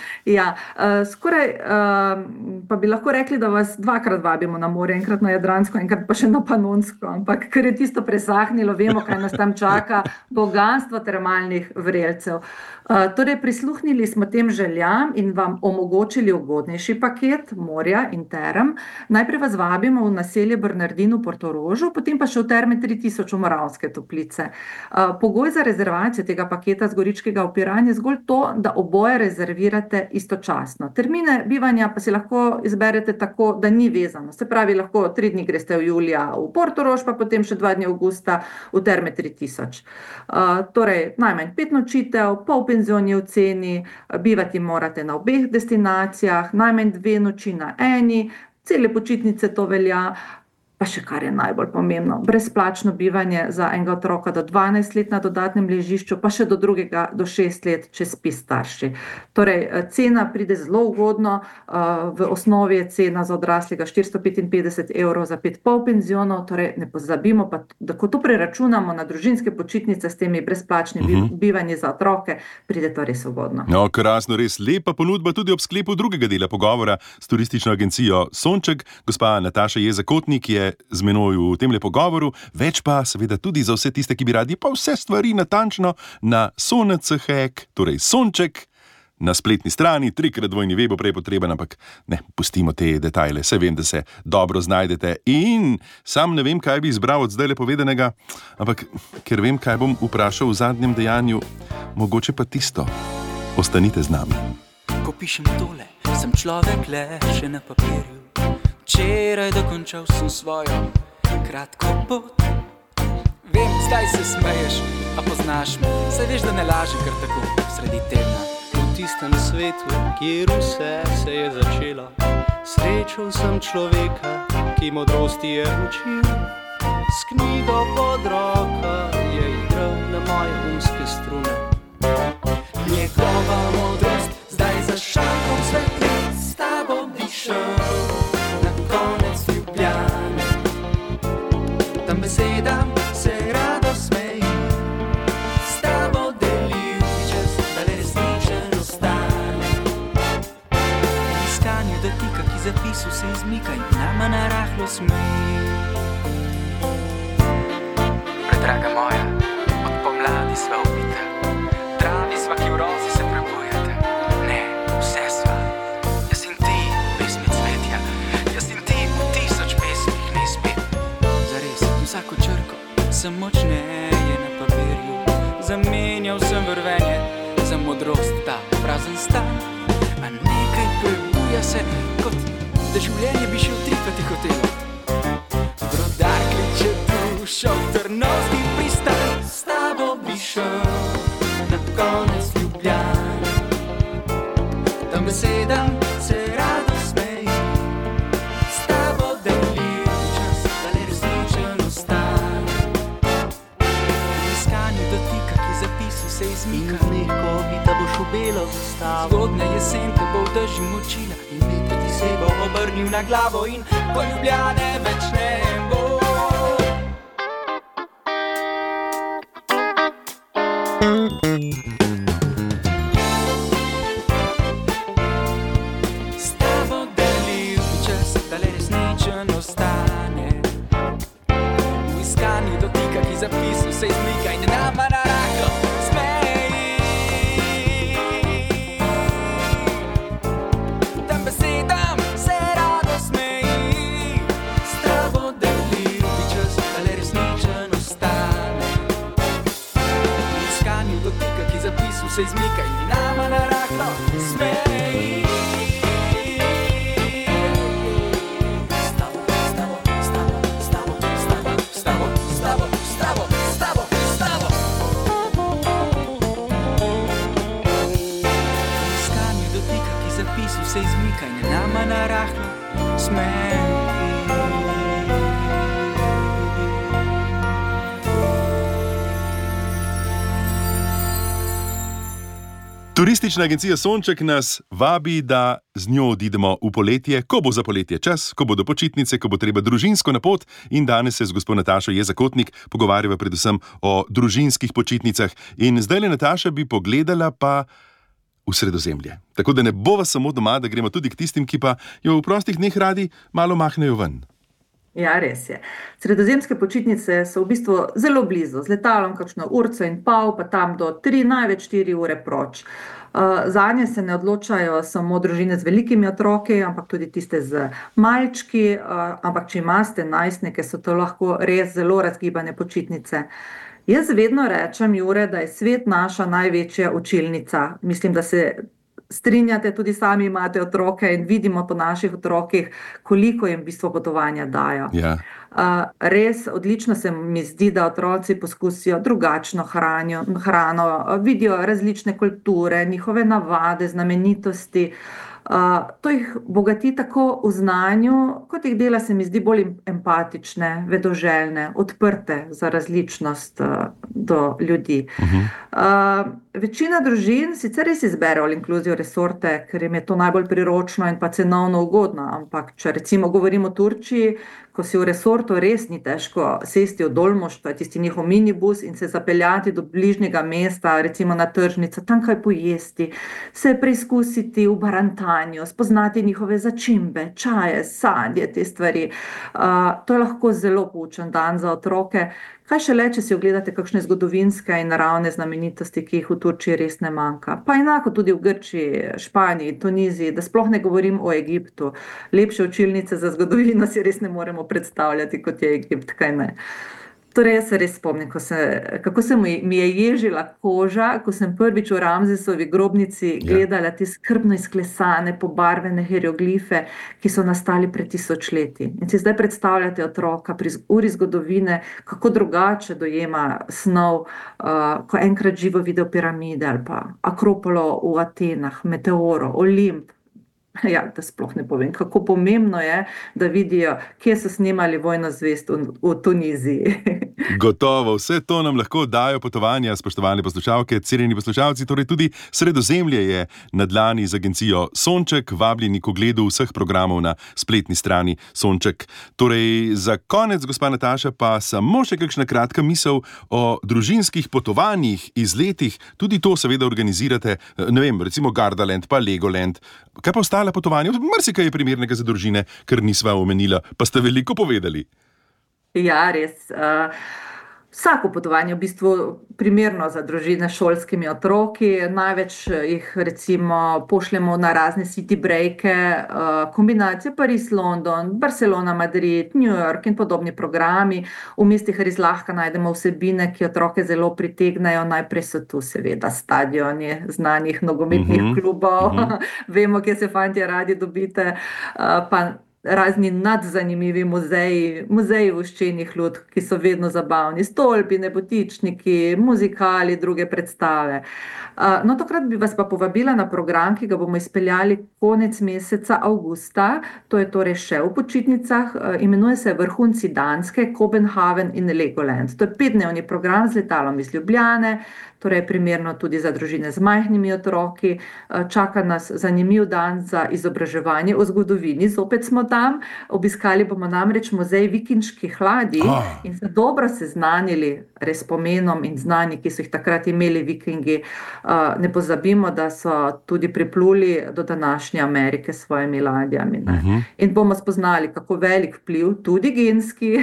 Skoraj pa bi lahko rekli, da vas 2-krat vabimo na morje, enkrat na Jadransko, enkrat pa še na Panonsko, ampak ker je tisto presahnilo, vemo, kaj nas tam čaka, bogastvo termalnih vrelcev. Torej, prisluhnili smo tem željam in vam omogočili ugodnejši paket morja in terem. Najprej vas vabimo v naselje Bernardin v Portorožu, potem pa še v Terme 3000 v Moravske Toplice. Pogoj za rezervacijo tega paketa z Goričkega v Piran je zgolj to, da oboje rezervirate istočasno. Termine bivanja pa si lahko izberete tako, da ni vezano. Se pravi, lahko 3 dni greste v julija v Portorož, pa potem še 2 dni avgusta v Terme 3000. Torej, najmanj 5 nočitev, polpenzion je v ceni, bivati morate na obeh destinacijah, najmanj 2 noči na eni, cele počitnice to velja. Pa še kar je najbolj pomembno, brezplačno bivanje za enega otroka do 12 let na dodatnem ležišču, pa še do drugega do 6 let, če spi starši. Torej, cena pride zelo ugodno, v osnovi je cena za odraslega 455 € za 5 polpenzionov, torej ne pozabimo pa, da ko to preračunamo na družinske počitnice s temi brezplačnimi bivanji za otroke, pride to res ugodno. Krasno, res lepa ponudba tudi ob sklepu drugega dela pogovora s turistično agencijo Sonček. Gospa Nataša Jezakotnik je z menoj v temle pogovoru, več pa seveda tudi za vse tiste, ki bi radi pa vse stvari natančno na SONCHEK, torej Sonček, na spletni strani, 3x2 bo prej potreben, ampak ne, pustimo te detajle, se vem, da se dobro znajdete in sam ne vem, kaj bi izbral od zdajle povedanega, ampak ker vem, kaj bom vprašal v zadnjem dejanju, mogoče pa tisto, ostanite z nami. Ko pišem tole, sem človek le še na papirju. Včeraj dokončal sem svojo kratko pot. Vem, zdaj se smeješ, a poznaš me. Saj veš, da ne lažem kar tako sredi tedna. V tistem svetu, kjer vse se je začelo, srečal sem človeka, ki modrosti je učil. S knjigo pod roko je igral na moje umske strune. Njegova modrost zdaj za šankom svetli, s tabo bi šel na konec Ljubljane. Tam besedam se rado smeji, s tabo delil čas, da le resničen ostane. V iskanju dotika, ki zapisu se izmika in nama narahlo smeji. Predraga moja, od pomladi sva ubita, travi sva, ki v rozi se prebujate. Ne, vse sva, jaz in ti, pesmi cvetja, jaz in ti v 1000 pesmih ne izpet. modrost, ta prazen stan. A nekaj prebuja se, kot da življenje bi še v trikratih hotelo. Brodar kliče dušo v Trnovski pristan. S tabo bi šel na konec Ljubljane. Tam besedam se rado smeji. S tabo delim čas, da le resničen ostane. V iskanju dotika, ki zapisu se izmika. In v dneh, ko bi ta boš v belo zastavo. Zgodnja jesen te bo v dežju močila. In veter ti se bo obrnil na glavo in ko Ljubljane več ne bo. S tabo delil čas, da le resničen ostane. V iskanju dotika, ki zapisu se izmika in nama na rahlo smeji. Tam besedam se rado smeji. S tabo delil čas, da le resničen ostane. V iskanju dotika, ki zapisu se izmika in nama na rahlo smeji. Se izmika in nama na rahlo smeji. Turistična agencija Sonček nas vabi, da z njo odidemo v poletje, ko bo za poletje čas, ko bodo počitnice, ko bo treba družinsko na pot, in danes se z gospo Natašo Jezakotnik pogovarjava predvsem o družinskih počitnicah. In zdajle, Nataša, bi pogledala pa v Sredozemlje. Tako da ne bova samo doma, da gremo tudi k tistim, ki pa jo v prostih dneh radi malo mahnejo ven. Ja, res je. Sredozemske počitnice so v bistvu zelo blizu, z letalom kakšno urco in pol, pa tam do 3, največ 4 ure proč. Zanje se ne odločajo samo družine z velikimi otroki, ampak tudi tiste z malčki, ampak če imate najstnike, so to lahko res zelo razgibane počitnice. Jaz vedno rečem, Jure, da je svet naša največja učilnica. Mislim, da se strinjate, tudi sami imate otroke in vidimo po naših otrokih, koliko jim v bistvu potovanja dajo. Ja. Res odlično se mi zdi, da otroci poskusijo drugačno hrano, vidijo različne kulture, njihove navade, znamenitosti. To jih bogati tako v znanju, kot jih dela, se mi zdi, bolj empatične, vedoželjne, odprte za različnost do ljudi. Večina družin sicer res izbere all inclusive resorte, ker jim je to najbolj priročno in pa cenovno ugodno, ampak če recimo govorimo o Turčiji, ko si v resortu res ni težko sesti v Dolmož, to je tisti njihov minibus, in se zapeljati do bližnjega mesta, recimo na tržnico, tam kaj pojesti, se preizkusiti v barantanju, spoznati njihove začimbe, čaje, sadje, te stvari. To je lahko zelo poučen dan za otroke. Kaj šele, če si ogledate kakšne zgodovinske in naravne znamenitosti, ki jih v Turčiji res ne manjka. Pa enako tudi v Grčiji, Španiji, Tuniziji, da sploh ne govorim o Egiptu. Lepše učilnice za zgodovino si res ne moremo predstavljati, kot je Egipt, kaj ne. Torej, jaz se res spomnim, kako se mi je ježila koža, ko sem prvič v Ramzesovi grobnici gledala te skrbno izklesane, pobarvene hieroglife, ki so nastali pred 1000 leti. In si zdaj predstavljate otroka pri uri zgodovine, kako drugače dojema snov, ko enkrat živo videl piramide ali pa Akropolo v Atenah, Meteoro, Olimp. Ja, da sploh ne povem, kako pomembno je, da vidijo, kje so snemali Vojno zvezd v Tuniziji. Gotovo, vse to nam lahko dajo potovanja, spoštovane poslušalke, cenjeni poslušalci, torej tudi Sredozemlje je na dlani z agencijo Sonček, vabljeni k ogledu vseh programov na spletni strani Sonček. Torej, za konec, gospa Nataša, pa samo še kakšna kratka misel o družinskih potovanjih, izletih, tudi to seveda organizirate, ne vem, recimo Gardaland pa Legoland. Kaj pa ostale potovanja? Marsikaj je primernega za družine, ker nisva omenila, pa ste veliko povedali. Ja, res. Vsako potovanje v bistvu primerno za družine s šolskimi otroki. Največ jih recimo pošljemo na razne city breake, kombinacije Pariz-London, Barcelona-Madrid, New York in podobni programi. V mestih res lahko najdemo vsebine, ki otroke zelo pritegnejo. Najprej so tu seveda stadioni znanih nogometnih klubov, vemo, kje se fantje radi dobite, pa razni nadzanimivi muzeji voščenih lutk, ki so vedno zabavni, stolpi, nebotičniki, muzikali, druge predstave. No, tokrat bi vas pa povabila na program, ki ga bomo izpeljali konec meseca avgusta, to je torej še v počitnicah, imenuje se Vrhunci Danske, Kopenhagen in Legoland. To je 5-dnevni program z letalom iz Ljubljane, torej primerno tudi za družine z majhnimi otroki. Čaka nas zanimiv dan za izobraževanje o zgodovini, zopet smo tam. Obiskali bomo namreč muzej Vikinških ladij in se dobro seznanili res pomenom in znanji, ki so jih takrat imeli vikingi. Ne pozabimo, da so tudi pripluli do današnje Amerike s svojimi ladjami. In bomo spoznali, kako velik vpliv, tudi genski,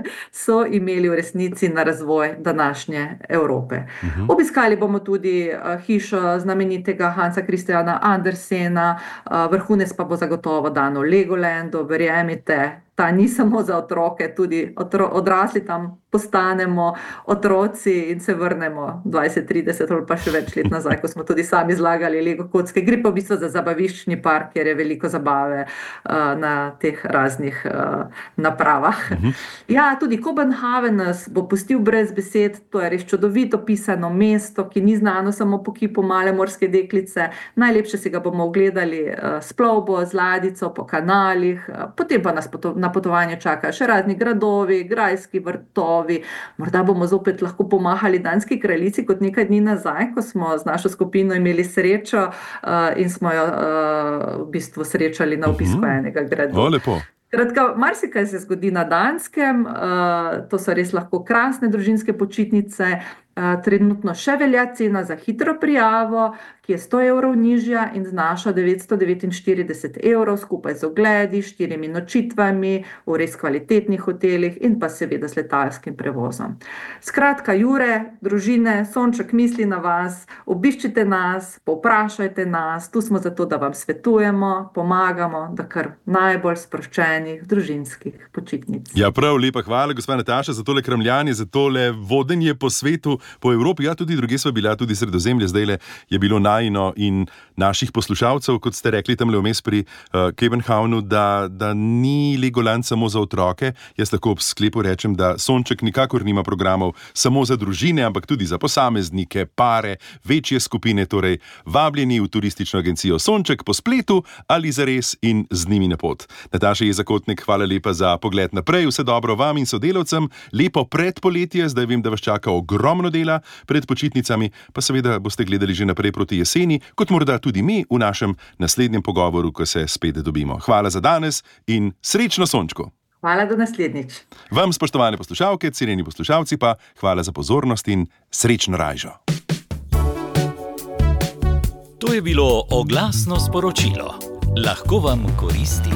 so imeli v resnici na razvoj današnje Evrope. Obiskali bomo tudi hišo znamenitega Hansa Christiana Andersena, vrhunec pa bo zagotovo dan v Legolandu, verjemite, ta ni samo za otroke, tudi odrasli tam postanemo otroci in se vrnemo 20, 30 ali pa še več let nazaj, ko smo tudi sami zlagali Lego kocke. Gre pa v bistvu za zabaviščni park, kjer je veliko zabave na teh raznih napravah. Ja, tudi Kopenhagen nas bo pustil brez besed, to je res čudovito pisano mesto, ki ni znano samo po kipu male morske deklice. Najlepše si ga bomo ogledali s plovbo, z ladjico, po kanalih, potem pa nas na potovanju čakajo še razni gradovi, grajski vrtovi. Morda bomo zopet lahko pomahali danski kraljici kot nekaj dni nazaj, ko smo z našo skupino imeli srečo in smo jo v bistvu srečali na obisku enega gradu. Lepo. Kratka, marsikaj se zgodi na Danskem, to so res lahko krasne družinske počitnice. Trenutno še velja cena za hitro prijavo, ki je 100 evrov nižja in znaša 949 evrov skupaj z ogledi, 4 nočitvami v res kvalitetnih hotelih in pa seveda s letalskim prevozom. Skratka, Jure, družine, Sonček misli na vas, obiščite nas, povprašajte nas, tu smo zato, da vam svetujemo, pomagamo, da kar najbolj sproščenih družinskih počitnic. Ja, prav, lepa hvala, gospa Nataša, za tole kramljanje, za tole vodenje po svetu, po Evropi, ja, tudi druge sva bila, tudi Sredozemlje, zdajle je bilo najino in naših poslušalcev, kot ste rekli tamle vmes pri Kopenhavnu, da ni Legoland samo za otroke. Jaz lahko ob sklepu rečem, da Sonček nikakor nima programov samo za družine, ampak tudi za posameznike, pare, večje skupine, torej vabljeni v turistično agencijo Sonček po spletu ali zares in z njimi na pot. Nataša Jezakotnik, hvala lepa za pogled naprej, vse dobro vam in sodelavcem, lepo predpoletje, zdaj vem, da vas čaka ogromno dela pred počitnicami, pa seveda boste gledali že naprej proti jeseni, kot morda tudi mi v našem naslednjem pogovoru, ko se spet dobimo. Hvala za danes in srečno, Sončku! Hvala, do naslednjič. Vam, spoštovane poslušalke, cenjeni poslušalci pa, hvala za pozornost in srečno rajžo. To je bilo oglasno sporočilo. Lahko vam koristi.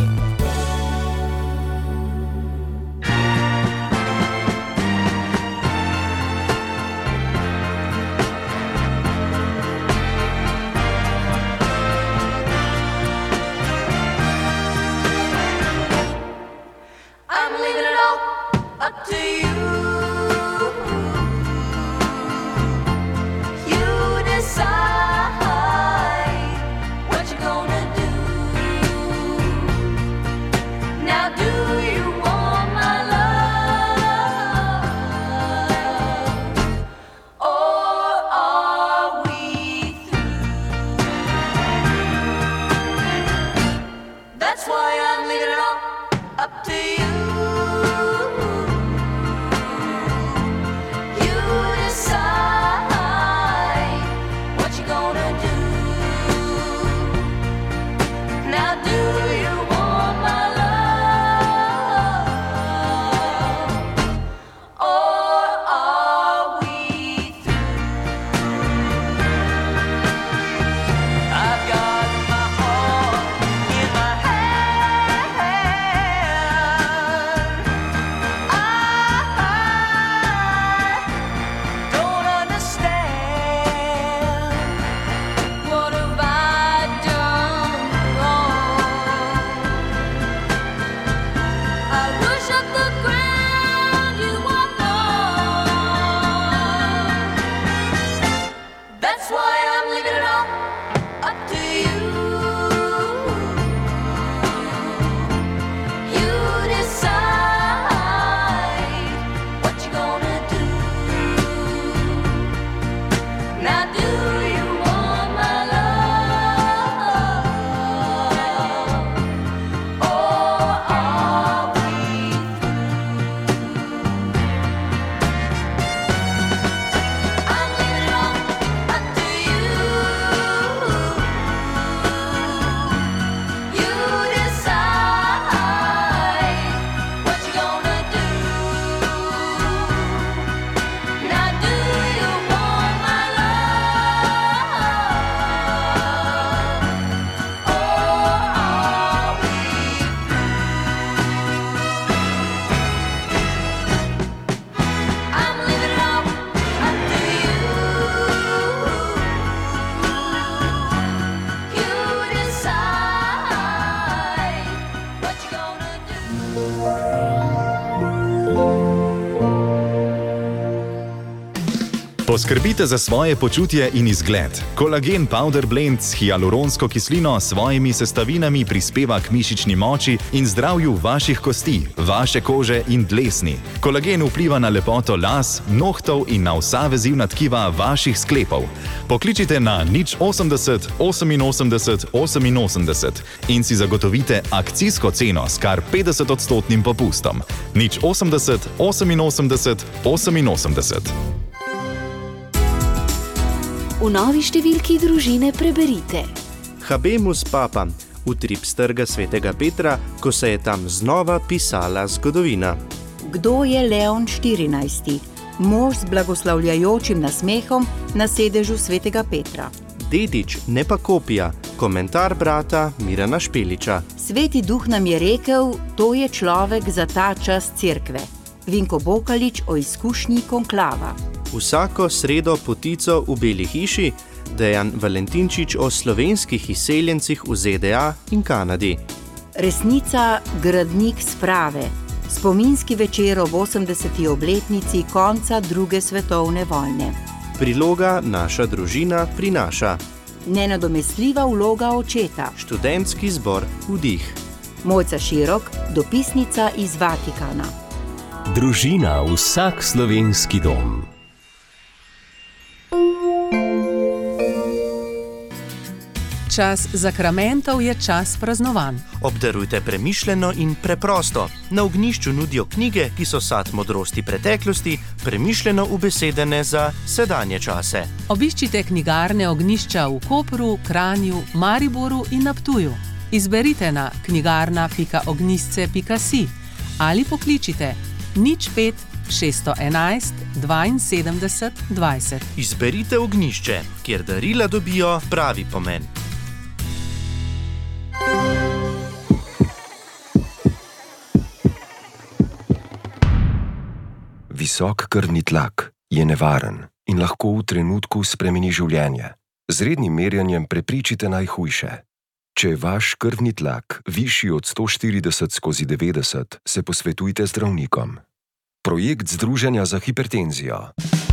Poskrbite za svoje počutje in izgled. Kolagen Powder Blend s hialuronsko kislino s svojimi sestavinami prispeva k mišični moči in zdravju vaših kosti, vaše kože in dlesni. Kolagen vpliva na lepoto las, nohtov in na vsa vezivna tkiva vaših sklepov. Pokličite na 080 88 88 in si zagotovite akcijsko ceno s kar 50% popustom. 080 88 88. V novi številki družine preberite. Habemus Papa, utrip s trga svetega Petra, ko se je tam znova pisala zgodovina. Kdo je Leon XIV, mož z blagoslavljajočim nasmehom na sedežu svetega Petra? Dedič, ne pa kopija, komentar brata Mirana Špeliča. Sveti duh nam je rekel, to je človek za ta čas cerkve. Vinko Bokalič o izkušnji konklava. Vsako sredo potico v Beli hiši, Dejan Valentinčič o slovenskih izseljencih v ZDA in Kanadi. Resnica gradnik sprave. Spominski večer ob 80. obletnici konca druge svetovne vojne. Priloga Naša družina prinaša. Nenadomestljiva vloga očeta. Študentski zbor Vdih. Mojca Širok, dopisnica iz Vatikana. Družina, vsak slovenski dom. Čas zakramentov je čas praznovanj. Obdarujte premišljeno in preprosto. Na ognjišču nudijo knjige, ki so sad modrosti preteklosti, premišljeno ubesedene za sedanje čase. Obiščite knjigarne Ognjišča v Kopru, Kranju, Mariboru in na Ptuju. Izberite na knjigarna.ognjisce.si ali pokličite 05 611 72 20. Izberite Ognjišče, kjer darila dobijo pravi pomen. Visok krvni tlak je nevaren in lahko v trenutku spremeni življenje. Z rednim merjenjem preprečite najhujše. Če je vaš krvni tlak višji od 140/90, se posvetujte z zdravnikom. Projekt Združenja za hipertenzijo.